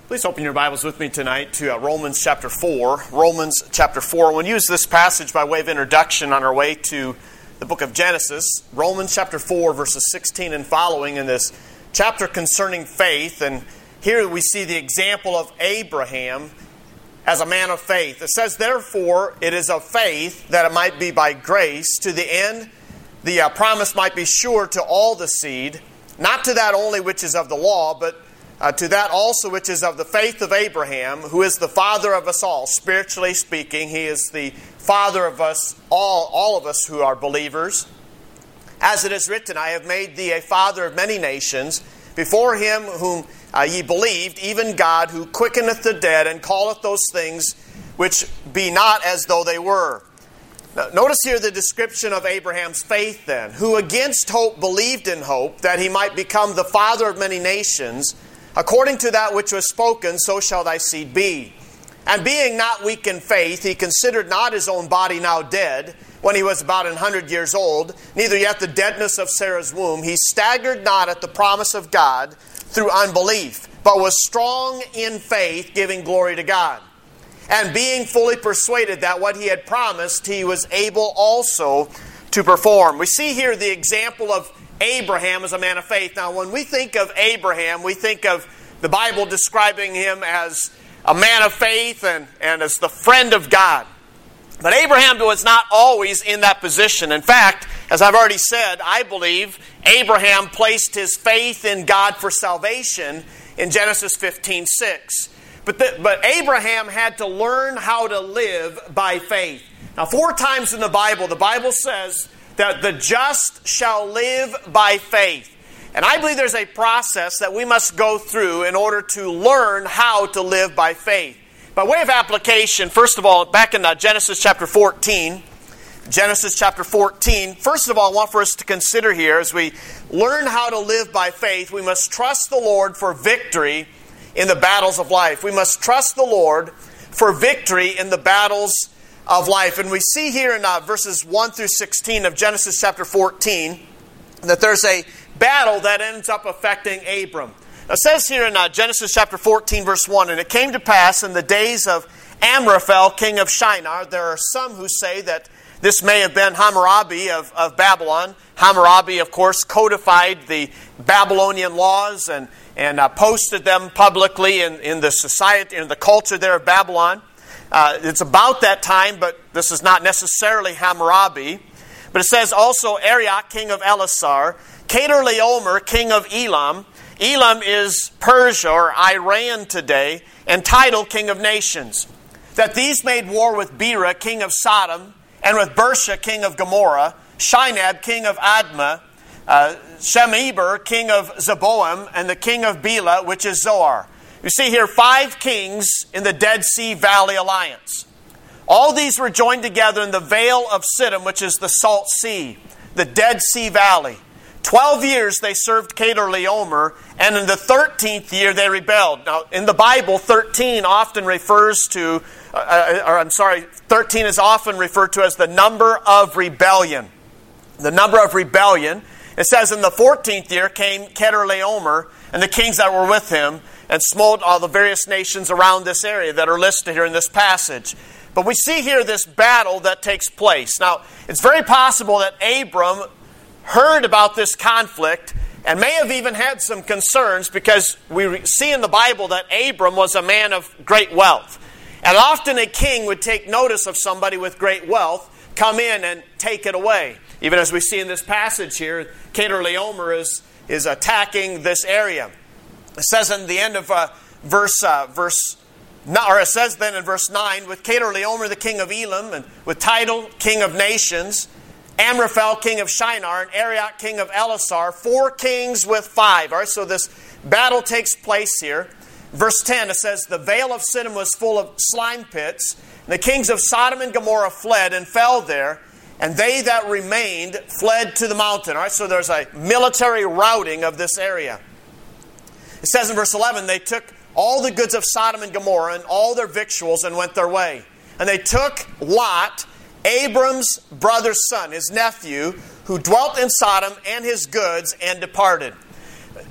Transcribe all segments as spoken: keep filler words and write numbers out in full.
Please open your Bibles with me tonight to uh, Romans chapter four. Romans chapter four. We'll use this passage by way of introduction on our way to the book of Genesis. Romans chapter four, verses sixteen and following in this chapter concerning faith. And here we see the example of Abraham as a man of faith. It says, therefore, it is of faith that it might be by grace, to the end the uh, promise might be sure to all the seed, not to that only which is of the law, but Uh, to that also which is of the faith of Abraham, who is the father of us all. Spiritually speaking, he is the father of us all, all of us who are believers. As it is written, I have made thee a father of many nations, before him whom uh, ye believed, even God, who quickeneth the dead, and calleth those things which be not as though they were. Now, notice here the description of Abraham's faith then, who against hope believed in hope, that he might become the father of many nations, according to that which was spoken, so shall thy seed be. And being not weak in faith, he considered not his own body now dead, when he was about an hundred years old, neither yet the deadness of Sarah's womb. He staggered not at the promise of God through unbelief, but was strong in faith, giving glory to God. And being fully persuaded that what he had promised, he was able also to perform. We see here the example of Abraham is a man of faith. Now, when we think of Abraham, we think of the Bible describing him as a man of faith and, and as the friend of God. But Abraham was not always in that position. In fact, as I've already said, I believe Abraham placed his faith in God for salvation in Genesis fifteen six. But, the, but Abraham had to learn how to live by faith. Now, four times in the Bible, the Bible says that the just shall live by faith. And I believe there's a process that we must go through in order to learn how to live by faith. By way of application, first of all, back in uh, Genesis chapter fourteen, Genesis chapter fourteen, first of all, I want for us to consider here, as we learn how to live by faith, we must trust the Lord for victory in the battles of life. We must trust the Lord for victory in the battles of life. And we see here in uh, verses one through sixteen of Genesis chapter fourteen that there's a battle that ends up affecting Abram. It says here in uh, Genesis chapter fourteen verse one, and it came to pass in the days of Amraphel, king of Shinar. There are some who say that this may have been Hammurabi of, of Babylon. Hammurabi, of course, codified the Babylonian laws and, and uh, posted them publicly in, in the society, in the culture there of Babylon. Uh, it's about that time, but this is not necessarily Hammurabi. But it says also Arioch, king of Elasar, Kedorlaomer, king of Elam. Elam is Persia or Iran today, and Tidal, king of nations. That these made war with Bera, king of Sodom, and with Bersha, king of Gomorrah, Shinab, king of Admah, uh, Shemeber, king of Zeboim, and the king of Bela, which is Zoar. You see here five kings in the Dead Sea Valley alliance. All these were joined together in the Vale of Siddim, which is the Salt Sea, the Dead Sea Valley. Twelve years they served Kedorlaomer, and in the thirteenth year they rebelled. Now, in the Bible, thirteen often refers to, uh, or I'm sorry, thirteen is often referred to as the number of rebellion. The number of rebellion. It says in the fourteenth year came Kedorlaomer and the kings that were with him, and smote all the various nations around this area that are listed here in this passage. But we see here this battle that takes place. Now, it's very possible that Abram heard about this conflict and may have even had some concerns, because we see in the Bible that Abram was a man of great wealth. And often a king would take notice of somebody with great wealth, come in and take it away. Even as we see in this passage here, Kedorlaomer is, is attacking this area. It says in the end of uh, verse, uh, verse, or it says then in verse nine, with Kedorlaomer the king of Elam, and with Tidal, king of nations, Amraphel, king of Shinar, and Arioch, king of Elasar, four kings with five. All right, so this battle takes place here. Verse ten, it says, the Vale of Siddim was full of slime pits, and the kings of Sodom and Gomorrah fled and fell there, and they that remained fled to the mountain. All right, so there's a military routing of this area. It says in verse eleven, they took all the goods of Sodom and Gomorrah and all their victuals and went their way. And they took Lot, Abram's brother's son, his nephew, who dwelt in Sodom, and his goods, and departed.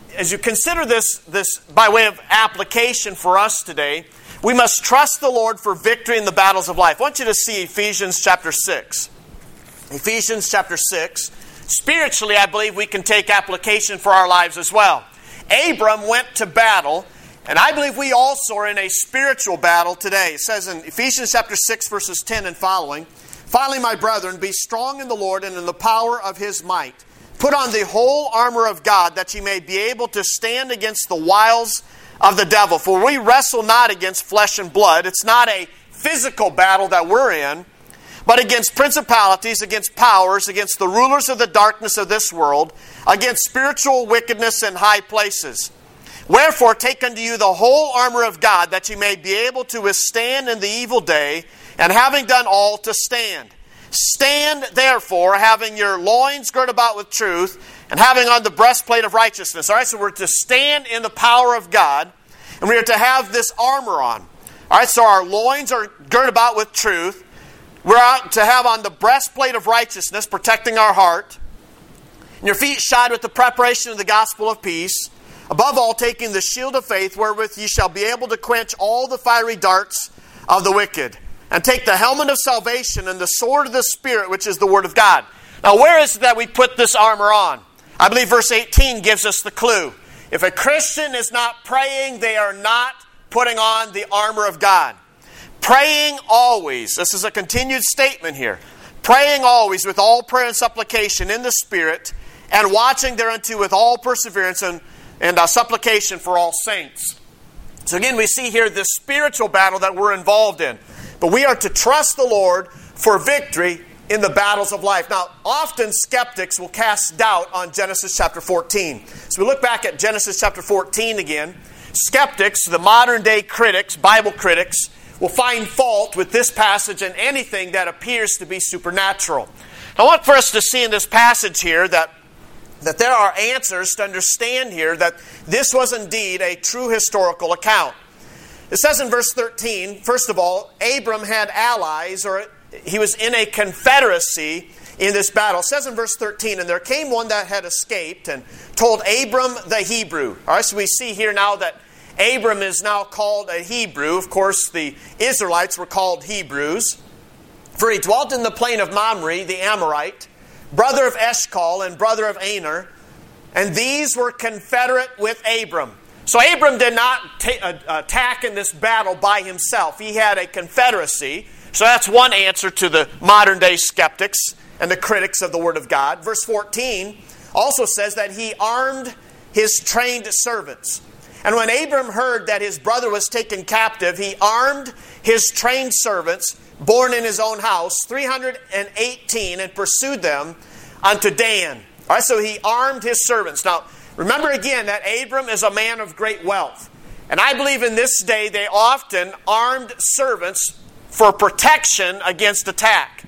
as you consider this, this by way of application for us today, we must trust the Lord for victory in the battles of life. I want you to see Ephesians chapter six. Ephesians chapter six. Spiritually, I believe we can take application for our lives as well. Abram went to battle, and I believe we also are in a spiritual battle today. It says in Ephesians chapter six, verses ten and following, "Finally, my brethren, be strong in the Lord and in the power of His might. Put on the whole armor of God, that ye may be able to stand against the wiles of the devil. For we wrestle not against flesh and blood." It's not a physical battle that we're in, "but against principalities, against powers, against the rulers of the darkness of this world, against spiritual wickedness in high places. Wherefore take unto you the whole armor of God, that ye may be able to withstand in the evil day, and having done all, to stand. Stand therefore, having your loins girt about with truth, and having on the breastplate of righteousness." All right, so we're to stand in the power of God, and we are to have this armor on. All right, so our loins are girt about with truth. We're out to have on the breastplate of righteousness, protecting our heart, and your feet shod with the preparation of the gospel of peace. Above all, taking the shield of faith, wherewith ye shall be able to quench all the fiery darts of the wicked. And take the helmet of salvation and the sword of the Spirit, which is the Word of God. Now, where is it that we put this armor on? I believe verse eighteen gives us the clue. If a Christian is not praying, they are not putting on the armor of God. Praying always. This is a continued statement here. Praying always with all prayer and supplication in the Spirit, and watching thereunto with all perseverance and, and uh, supplication for all saints. So again, we see here this spiritual battle that we're involved in. But we are to trust the Lord for victory in the battles of life. Now, often skeptics will cast doubt on Genesis chapter fourteen. So we look back at Genesis chapter fourteen again. Skeptics, the modern day critics, Bible critics, will find fault with this passage and anything that appears to be supernatural. I want for us to see in this passage here that, that there are answers to understand here that this was indeed a true historical account. It says in verse thirteen, first of all, Abram had allies, or he was in a confederacy in this battle. It says in verse thirteen, "And there came one that had escaped, and told Abram the Hebrew." All right, so we see here now that Abram is now called a Hebrew. Of course, the Israelites were called Hebrews. "For he dwelt in the plain of Mamre, the Amorite, brother of Eshcol and brother of Aner, and these were confederate with Abram." So Abram did not ta- uh, attack in this battle by himself. He had a confederacy. So that's one answer to the modern day skeptics and the critics of the Word of God. Verse fourteen also says that he armed his trained servants. And when Abram heard that his brother was taken captive, he armed his trained servants, born in his own house, three hundred eighteen, and pursued them unto Dan. All right, so he armed his servants. Now, remember again that Abram is a man of great wealth. And I believe in this day they often armed servants for protection against attack.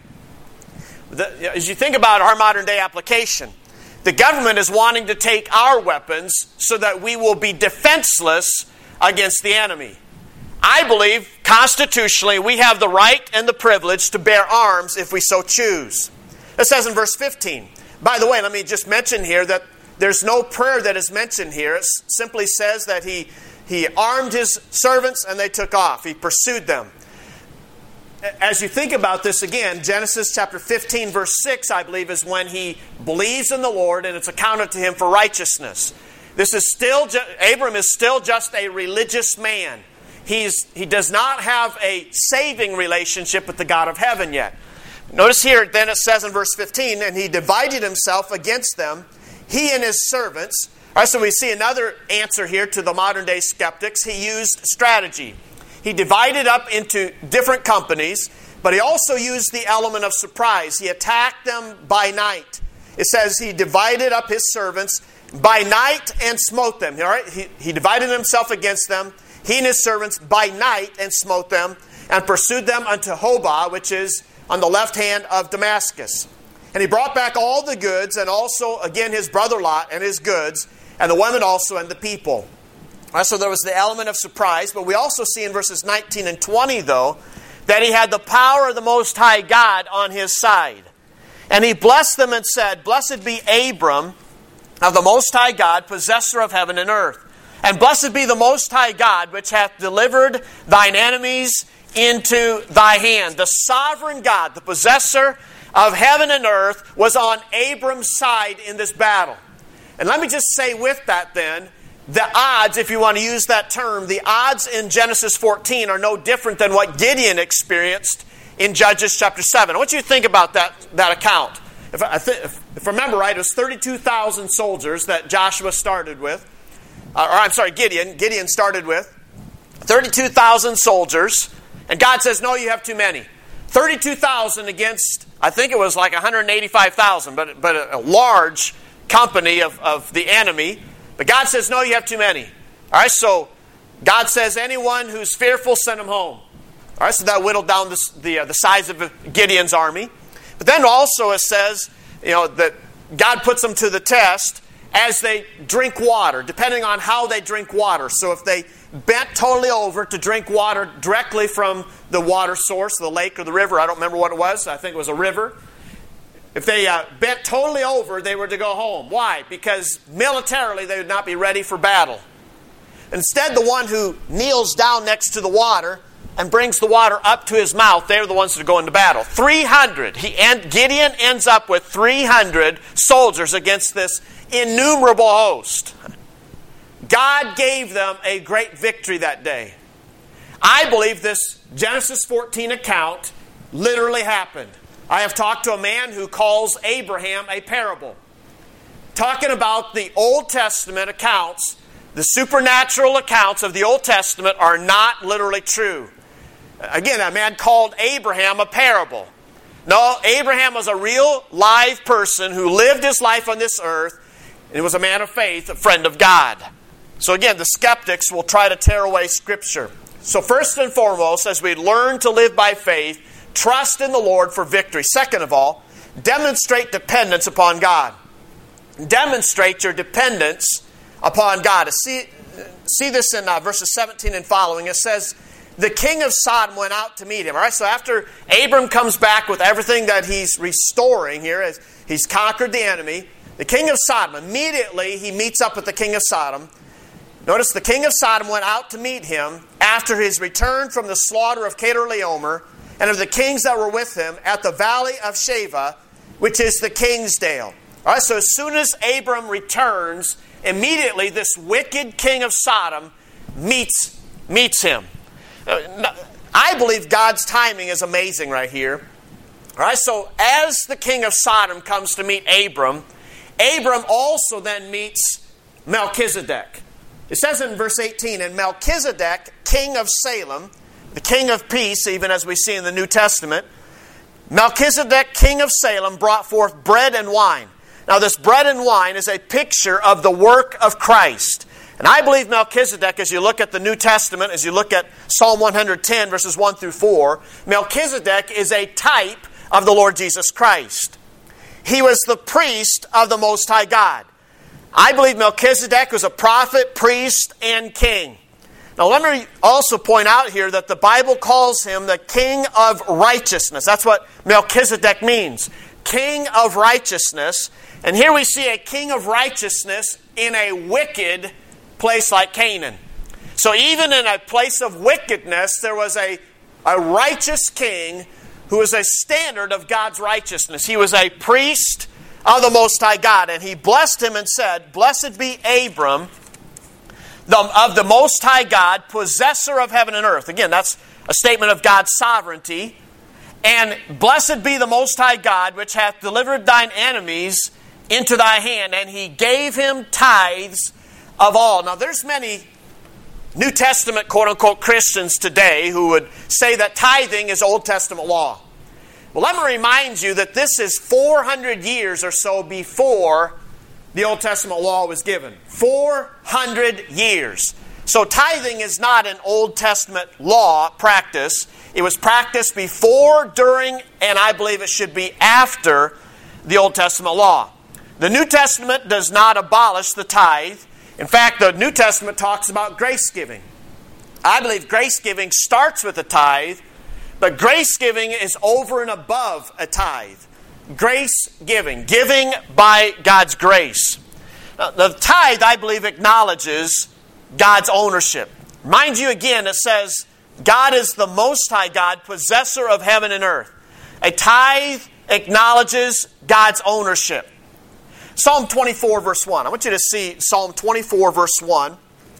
The, as you think about our modern day application, the government is wanting to take our weapons so that we will be defenseless against the enemy. I believe constitutionally we have the right and the privilege to bear arms if we so choose. It says in verse fifteen. By the way, let me just mention here that there's no prayer that is mentioned here. It simply says that he, he armed his servants and they took off. He pursued them. As you think about this again, Genesis chapter fifteen, verse six, I believe, is when he believes in the Lord and it's accounted to him for righteousness. This is still, Abram is still just a religious man. He's, he does not have a saving relationship with the God of heaven yet. Notice here, then it says in verse fifteen, "And he divided himself against them, he and his servants." All right, so we see another answer here to the modern day skeptics. He used strategy. He divided up into different companies, but he also used the element of surprise. He attacked them by night. It says he divided up his servants by night and smote them. All right? He, he divided himself against them, he and his servants, by night and smote them, and pursued them unto Hobah, which is on the left hand of Damascus. And he brought back all the goods, and also, again, his brother Lot and his goods, and the women also, and the people. Right, so there was the element of surprise, but we also see in verses nineteen and twenty, though, that he had the power of the Most High God on his side. And he blessed them and said, "Blessed be Abram of the Most High God, possessor of heaven and earth. And blessed be the Most High God, which hath delivered thine enemies into thy hand. The sovereign God, the possessor of heaven and earth, was on Abram's side in this battle. And let me just say with that then, the odds, if you want to use that term, the odds in Genesis fourteen are no different than what Gideon experienced in Judges chapter seven. I want you to think about that, that account. If I, th- if I remember right, it was thirty-two thousand soldiers that Joshua started with. Uh, or I'm sorry, Gideon. Gideon started with thirty-two thousand soldiers. And God says, no, you have too many. thirty-two thousand against, I think it was like one hundred eighty-five thousand, but, but a, a large company of, of the enemy. But God says, no, you have too many. All right, so God says, anyone who's fearful, send them home. All right, so that whittled down the, the, uh, the size of Gideon's army. But then also it says, you know, that God puts them to the test as they drink water, depending on how they drink water. So if they bent totally over to drink water directly from the water source, the lake or the river, I don't remember what it was, I think it was a river. If they uh, bent totally over, they were to go home. Why? Because militarily they would not be ready for battle. Instead, the one who kneels down next to the water and brings the water up to his mouth, they're the ones that go into battle. three hundred. He and Gideon ends up with three hundred soldiers against this innumerable host. God gave them a great victory that day. I believe this Genesis fourteen account literally happened. I have talked to a man who calls Abraham a parable. Talking about the Old Testament accounts, the supernatural accounts of the Old Testament are not literally true. Again, a man called Abraham a parable. No, Abraham was a real live person who lived his life on this earth, and he was a man of faith, a friend of God. So again, the skeptics will try to tear away Scripture. So first and foremost, as we learn to live by faith, trust in the Lord for victory. Second of all, demonstrate dependence upon God. Demonstrate your dependence upon God. See, see this in uh, verses seventeen and following. It says, the king of Sodom went out to meet him. All right, so after Abram comes back with everything that he's restoring here, as he's conquered the enemy, the king of Sodom, immediately he meets up with the king of Sodom. Notice the king of Sodom went out to meet him after his return from the slaughter of Kedorlaomer and of the kings that were with him at the valley of Shaveh, which is the king's dale. All right, so as soon as Abram returns, immediately this wicked king of Sodom meets, meets him. I believe God's timing is amazing right here. All right, so as the king of Sodom comes to meet Abram, Abram also then meets Melchizedek. It says in verse eighteen, and Melchizedek, king of Salem, the king of peace, even as we see in the New Testament, Melchizedek, king of Salem, brought forth bread and wine. Now this bread and wine is a picture of the work of Christ. And I believe Melchizedek, as you look at the New Testament, as you look at Psalm one hundred ten, verses one through four, Melchizedek is a type of the Lord Jesus Christ. He was the priest of the Most High God. I believe Melchizedek was a prophet, priest, and king. Now let me also point out here that the Bible calls him the king of righteousness. That's what Melchizedek means. King of righteousness. And here we see a king of righteousness in a wicked place like Canaan. So even in a place of wickedness, there was a, a righteous king who was a standard of God's righteousness. He was a priest of the Most High God. And he blessed him and said, blessed be Abram, the, of the Most High God, possessor of heaven and earth. Again, that's a statement of God's sovereignty. And blessed be the Most High God, which hath delivered thine enemies into thy hand. And he gave him tithes of all. Now there's many New Testament quote-unquote Christians today who would say that tithing is Old Testament law. Well, let me remind you that this is four hundred years or so before the Old Testament law was given. four hundred years. So tithing is not an Old Testament law practice. It was practiced before, during, and I believe it should be after the Old Testament law. The New Testament does not abolish the tithe. In fact, the New Testament talks about grace giving. I believe grace giving starts with a tithe, but grace giving is over and above a tithe. Grace giving, giving by God's grace. Now, the tithe, I believe, acknowledges God's ownership. Mind you, again, it says, God is the Most High God, possessor of heaven and earth. A tithe acknowledges God's ownership. Psalm twenty-four, verse one. I want you to see Psalm twenty-four, verse one.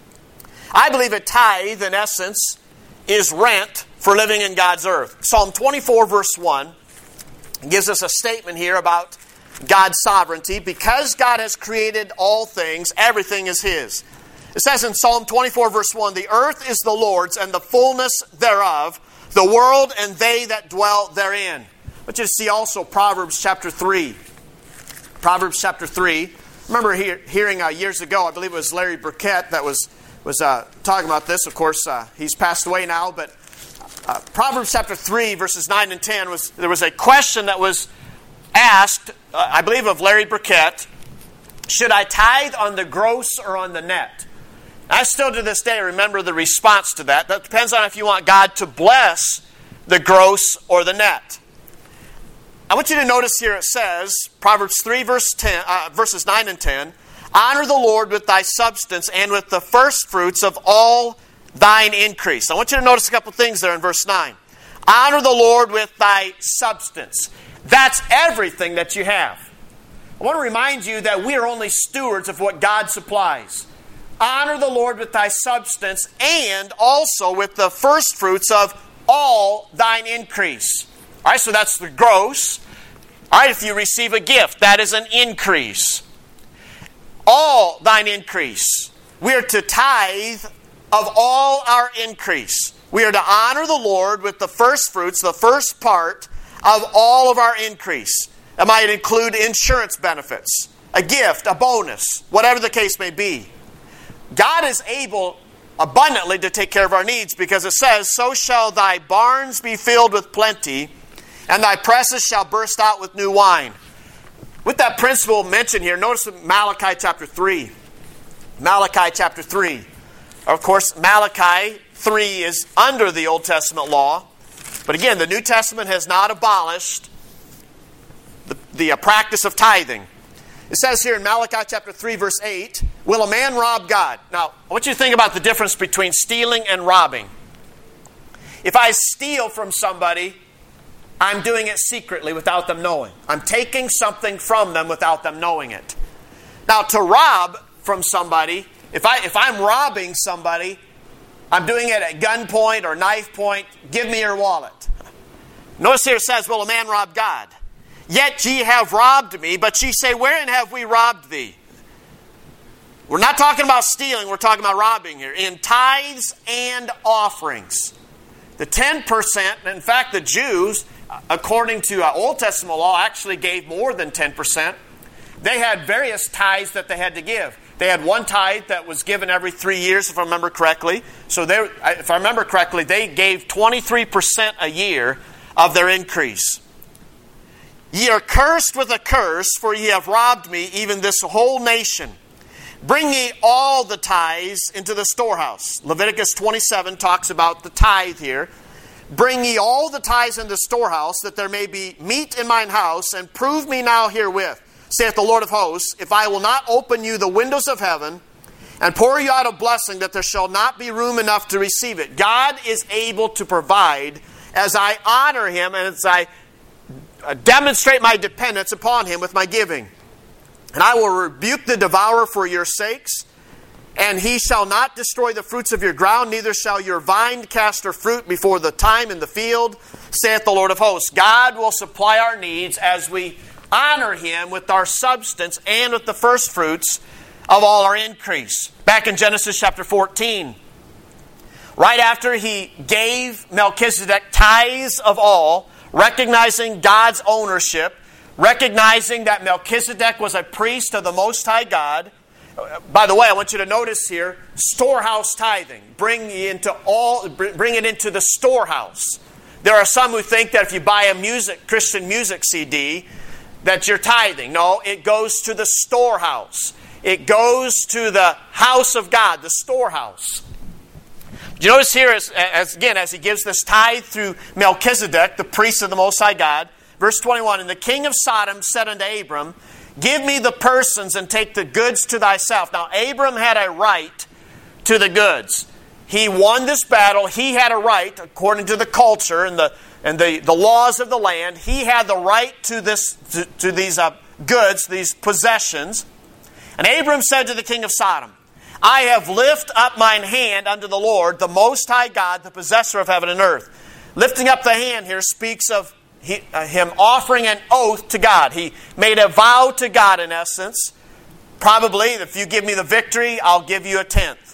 I believe a tithe, in essence, is rent for living in God's earth. Psalm twenty-four, verse one gives us a statement here about God's sovereignty. Because God has created all things, everything is His. It says in Psalm twenty-four, verse one, the earth is the Lord's and the fullness thereof, the world and they that dwell therein. I want you to see also Proverbs chapter three. Proverbs chapter three. I remember hear, hearing uh, years ago, I believe it was Larry Burkett that was, was uh, talking about this. Of course, uh, he's passed away now, but uh, Proverbs chapter three, verses nine and ten, was there was a question that was asked, uh, I believe of Larry Burkett, should I tithe on the gross or on the net? I still to this day remember the response to that. That depends on if you want God to bless the gross or the net. I want you to notice here it says, Proverbs three, verse ten, uh, verses nine and ten, honor the Lord with thy substance and with the first fruits of all thine increase. I want you to notice a couple things there in verse nine. Honor the Lord with thy substance. That's everything that you have. I want to remind you that we are only stewards of what God supplies. Honor the Lord with thy substance and also with the first fruits of all thine increase. All right, so that's the gross. All right, if you receive a gift, that is an increase. All thine increase. We are to tithe of all our increase. We are to honor the Lord with the first fruits, the first part of all of our increase. That might include insurance benefits, a gift, a bonus, whatever the case may be. God is able abundantly to take care of our needs because it says, so shall thy barns be filled with plenty, and thy presses shall burst out with new wine. With that principle mentioned here, notice Malachi chapter three. Malachi chapter three. Of course, Malachi three is under the Old Testament law. But again, the New Testament has not abolished the, the uh, practice of tithing. It says here in Malachi chapter three, verse eight, will a man rob God? Now, I want you to think about the difference between stealing and robbing. If I steal from somebody, I'm doing it secretly without them knowing. I'm taking something from them without them knowing it. Now, to rob from somebody, if, I, if I'm robbing somebody, I'm doing it at gunpoint or knife point. Give me your wallet. Notice here it says, will a man rob God? Yet ye have robbed me, but ye say, wherein have we robbed thee? We're not talking about stealing, we're talking about robbing here. In tithes and offerings. The ten percent, in fact, the Jews, according to uh, Old Testament law, actually gave more than ten percent. They had various tithes that they had to give. They had one tithe that was given every three years, if I remember correctly. So they, if I remember correctly, they gave twenty-three percent a year of their increase. Ye are cursed with a curse, for ye have robbed me, even this whole nation. Bring ye all the tithes into the storehouse. Leviticus twenty-seven talks about the tithe here. Bring ye all the tithes into the storehouse, that there may be meat in mine house, and prove me now herewith, saith the Lord of hosts, if I will not open you the windows of heaven, and pour you out a blessing, that there shall not be room enough to receive it. God is able to provide as I honor Him and as I demonstrate my dependence upon Him with my giving. And I will rebuke the devourer for your sakes, and he shall not destroy the fruits of your ground, neither shall your vine cast her fruit before the time in the field, saith the Lord of hosts. God will supply our needs as we honor Him with our substance and with the first fruits of all our increase. Back in Genesis chapter fourteen, right after He gave Melchizedek tithes of all, recognizing God's ownership, recognizing that Melchizedek was a priest of the Most High God. By the way, I want you to notice here, storehouse tithing. Bring into all, bring it into the storehouse. There are some who think that if you buy a music, Christian music C D, that you're tithing. No, it goes to the storehouse. It goes to the house of God, the storehouse. Do you notice here, as, as again, as he gives this tithe through Melchizedek, the priest of the Most High God, verse twenty-one, and the king of Sodom said unto Abram, Give me the persons and take the goods to thyself. Now, Abram had a right to the goods. He won this battle. He had a right, according to the culture and the and the, the laws of the land. He had the right to this to, to these uh, goods, these possessions. And Abram said to the king of Sodom, I have lift up mine hand unto the Lord, the Most High God, the possessor of heaven and earth. Lifting up the hand here speaks of he, uh, him offering an oath to God. He made a vow to God, in essence. Probably, if you give me the victory, I'll give you a tenth.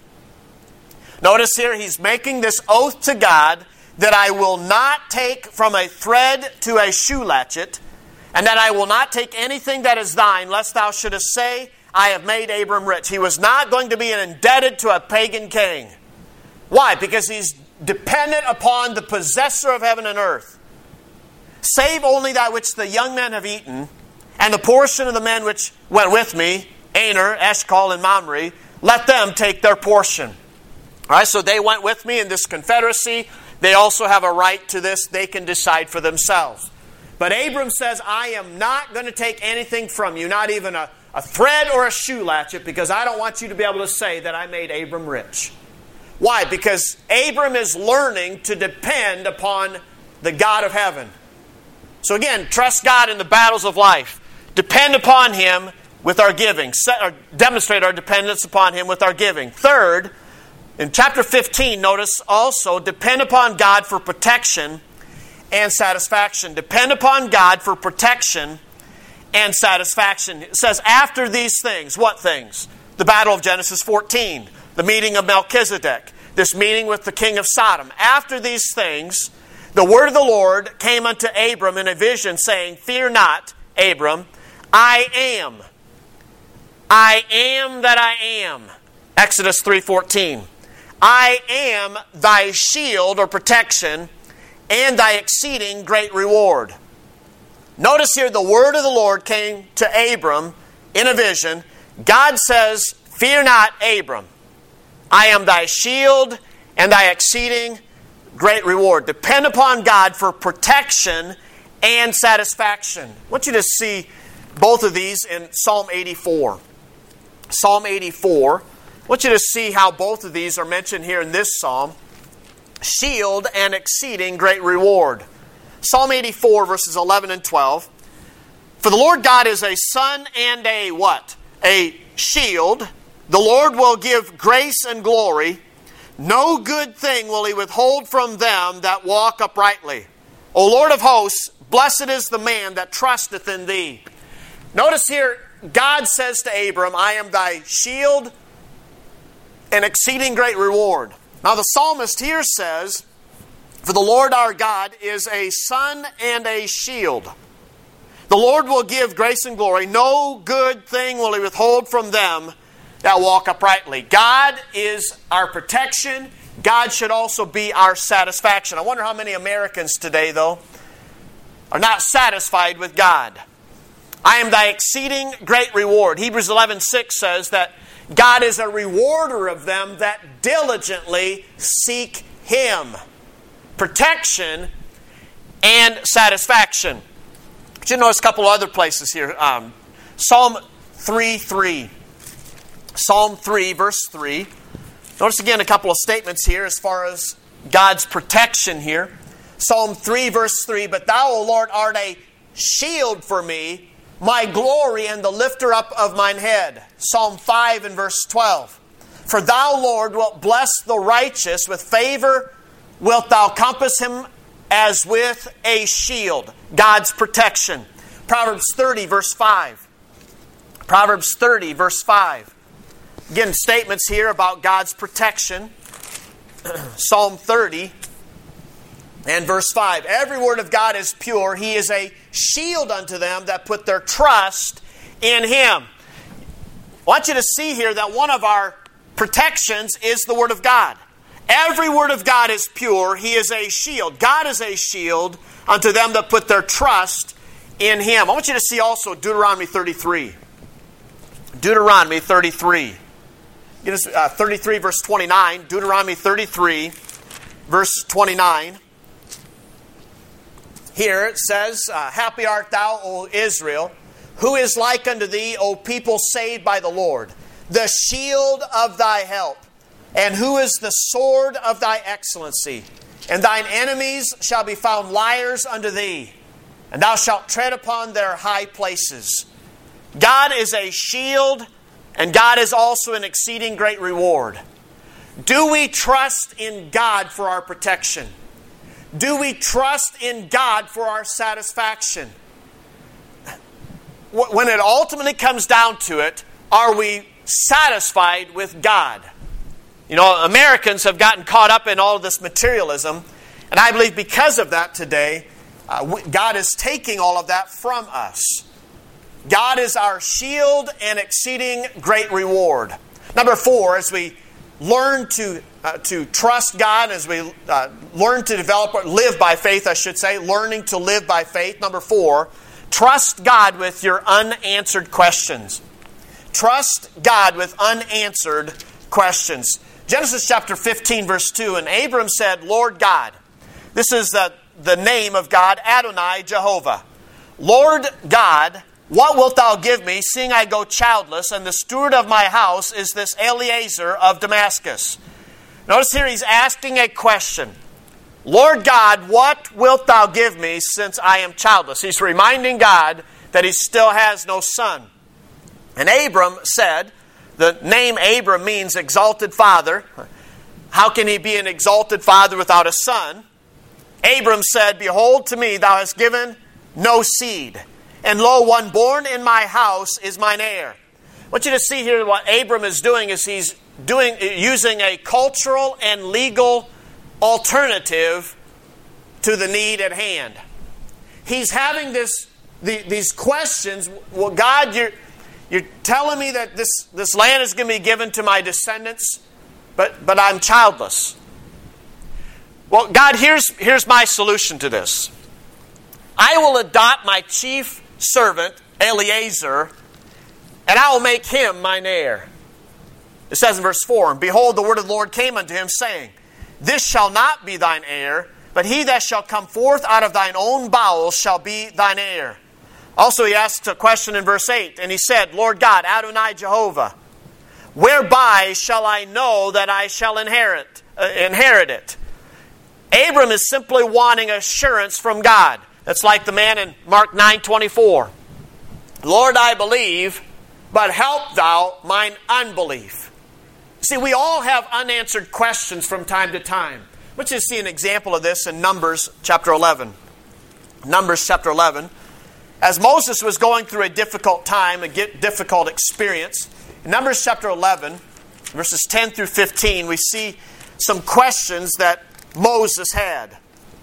Notice here, he's making this oath to God that I will not take from a thread to a shoe latchet, and that I will not take anything that is thine, lest thou shouldest say, I have made Abram rich. He was not going to be indebted to a pagan king. Why? Because he's dependent upon the possessor of heaven and earth. Save only that which the young men have eaten, and the portion of the men which went with me, Aner, Eshcol, and Mamre, let them take their portion. All right, so they went with me in this confederacy. They also have a right to this. They can decide for themselves. But Abram says, I am not going to take anything from you, not even a, a thread or a shoe latchet, because I don't want you to be able to say that I made Abram rich. Why? Because Abram is learning to depend upon the God of heaven. So again, trust God in the battles of life. Depend upon Him with our giving. Set, or demonstrate our dependence upon Him with our giving. Third, in chapter fifteen, notice also, depend upon God for protection and satisfaction. Depend upon God for protection and satisfaction. It says, after these things, what things? The battle of Genesis fourteen, the meeting of Melchizedek, this meeting with the king of Sodom. After these things, the word of the Lord came unto Abram in a vision, saying, Fear not, Abram, I am. I am that I am. Exodus three fourteen. I am thy shield or protection and thy exceeding great reward. Notice here the word of the Lord came to Abram in a vision. God says, Fear not, Abram. I am thy shield and thy exceeding great reward. Depend upon God for protection and satisfaction. I want you to see both of these in Psalm eighty-four. Psalm eighty-four. I want you to see how both of these are mentioned here in this psalm. Shield and exceeding great reward. Psalm eighty-four, verses eleven and twelve. For the Lord God is a sun and a what? A shield. The Lord will give grace and glory. No good thing will He withhold from them that walk uprightly. O Lord of hosts, blessed is the man that trusteth in Thee. Notice here, God says to Abram, I am thy shield and exceeding great reward. Now the psalmist here says, for the Lord our God is a sun and a shield. The Lord will give grace and glory. No good thing will He withhold from them that walk uprightly. God is our protection. God should also be our satisfaction. I wonder how many Americans today, though, are not satisfied with God. I am thy exceeding great reward. Hebrews eleven six says that God is a rewarder of them that diligently seek Him. Protection and satisfaction. But you notice a couple other places here. Um, Psalm three three. Psalm three, verse three. Notice again a couple of statements here as far as God's protection here. Psalm three, verse three. But thou, O Lord, art a shield for me, my glory and the lifter up of mine head. Psalm five and verse twelve. For thou, Lord, wilt bless the righteous with favor, wilt thou compass him as with a shield. God's protection. Proverbs thirty, verse five. Proverbs thirty, verse five. Again, statements here about God's protection. Psalm thirty and verse five. Every word of God is pure. He is a shield unto them that put their trust in Him. I want you to see here that one of our protections is the Word of God. Every word of God is pure. He is a shield. God is a shield unto them that put their trust in Him. I want you to see also Deuteronomy thirty-three. Deuteronomy thirty-three. Uh, thirty-three verse twenty-nine. Deuteronomy thirty-three verse twenty-nine. Here it says, uh, Happy art thou, O Israel, Who is like unto thee, O people saved by the Lord, the shield of thy help? And who is the sword of thy excellency? And thine enemies shall be found liars unto thee, and thou shalt tread upon their high places. God is a shield, and God is also an exceeding great reward. Do we trust in God for our protection? Do we trust in God for our satisfaction? When it ultimately comes down to it, are we satisfied with God? You know, Americans have gotten caught up in all of this materialism, and I believe because of that today, uh, God is taking all of that from us. God is our shield and exceeding great reward. Number four, as we learn to uh, to trust God, as we uh, learn to develop, or live by faith, I should say, learning to live by faith. Number four, trust God with your unanswered questions. Trust God with unanswered questions. Genesis chapter fifteen, verse two, and Abram said, Lord God, this is the, the name of God, Adonai Jehovah. Lord God, what wilt thou give me, seeing I go childless, and the steward of my house is this Eliezer of Damascus? Notice here he's asking a question. Lord God, what wilt thou give me, since I am childless? He's reminding God that he still has no son. And Abram said, the name Abram means exalted father. How can he be an exalted father without a son? Abram said, Behold, to me thou hast given no seed, and lo, one born in my house is mine heir. I want you to see here what Abram is doing is he's doing using a cultural and legal alternative to the need at hand. He's having this the, these questions. Well, God, you're you're telling me that this, this land is going to be given to my descendants, but but I'm childless. Well, God, here's here's my solution to this. I will adopt my chief servant, Eliezer, and I will make him mine heir. It says in verse four, And behold, the word of the Lord came unto him, saying, This shall not be thine heir, but he that shall come forth out of thine own bowels shall be thine heir. Also he asks a question in verse eight, and he said, Lord God, Adonai Jehovah, whereby shall I know that I shall inherit, uh, inherit it? Abram is simply wanting assurance from God. That's like the man in Mark nine twenty-four. Lord, I believe, but help thou mine unbelief. See, we all have unanswered questions from time to time. Let's just see an example of this in Numbers chapter eleven. Numbers chapter eleven. As Moses was going through a difficult time, a difficult experience, in Numbers chapter eleven, verses ten through fifteen, we see some questions that Moses had.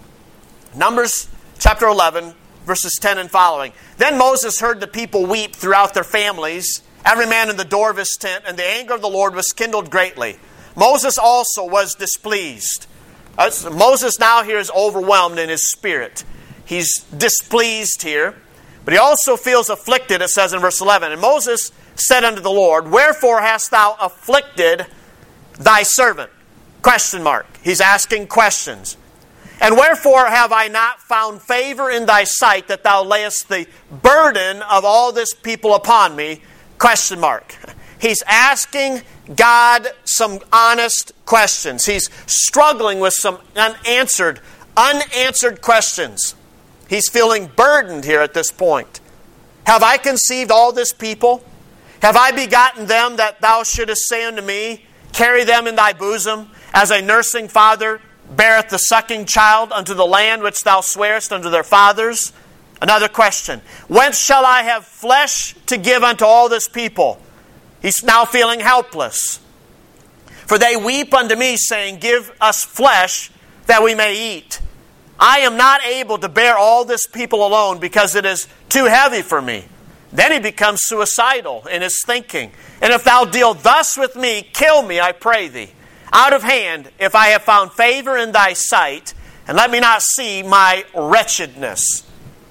Numbers chapter eleven, verses ten and following. Then Moses heard the people weep throughout their families, every man in the door of his tent, and the anger of the Lord was kindled greatly. Moses also was displeased. Uh, Moses now here is overwhelmed in his spirit. He's displeased here, but he also feels afflicted, it says in verse eleven. And Moses said unto the Lord, Wherefore hast thou afflicted thy servant? Question mark. He's asking questions. And wherefore have I not found favor in thy sight, that thou layest the burden of all this people upon me? Question mark. He's asking God some honest questions. He's struggling with some unanswered, unanswered questions. He's feeling burdened here at this point. Have I conceived all this people? Have I begotten them, that thou shouldest say unto me, Carry them in thy bosom, as a nursing father beareth the sucking child unto the land which thou swarest unto their fathers? Another question. Whence shall I have flesh to give unto all this people? He's now feeling helpless. For they weep unto me, saying, Give us flesh that we may eat. I am not able to bear all this people alone, because it is too heavy for me. Then he becomes suicidal in his thinking. And if thou deal thus with me, kill me, I pray thee, out of hand, if I have found favor in thy sight, and let me not see my wretchedness.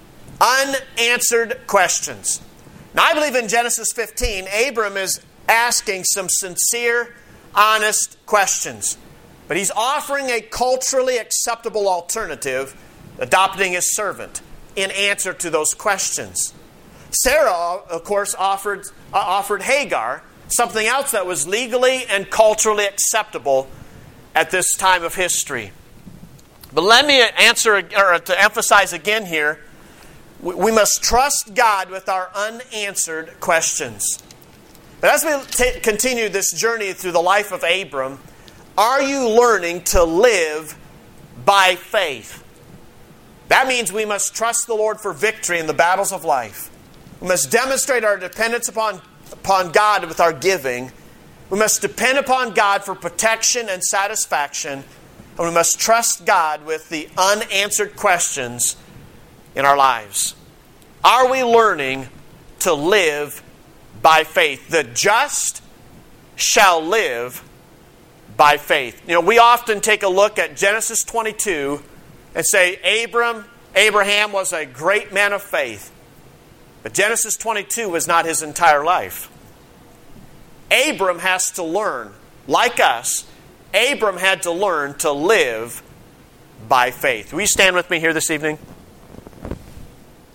Unanswered questions. Now I believe in Genesis fifteen, Abram is asking some sincere, honest questions. But he's offering a culturally acceptable alternative, adopting his servant, in answer to those questions. Sarah, of course, offered, uh, offered Hagar, something else that was legally and culturally acceptable at this time of history. But let me answer, or to emphasize again here, we must trust God with our unanswered questions. But as we t- continue this journey through the life of Abram, are you learning to live by faith? That means we must trust the Lord for victory in the battles of life. We must demonstrate our dependence upon, upon God with our giving. We must depend upon God for protection and satisfaction. And we must trust God with the unanswered questions in our lives. Are we learning to live by faith? The just shall live by faith. You know, we often take a look at Genesis twenty-two and say Abram, Abraham was a great man of faith. But Genesis twenty-two was not his entire life. Abram has to learn, like us, Abram had to learn to live by faith. Will you stand with me here this evening?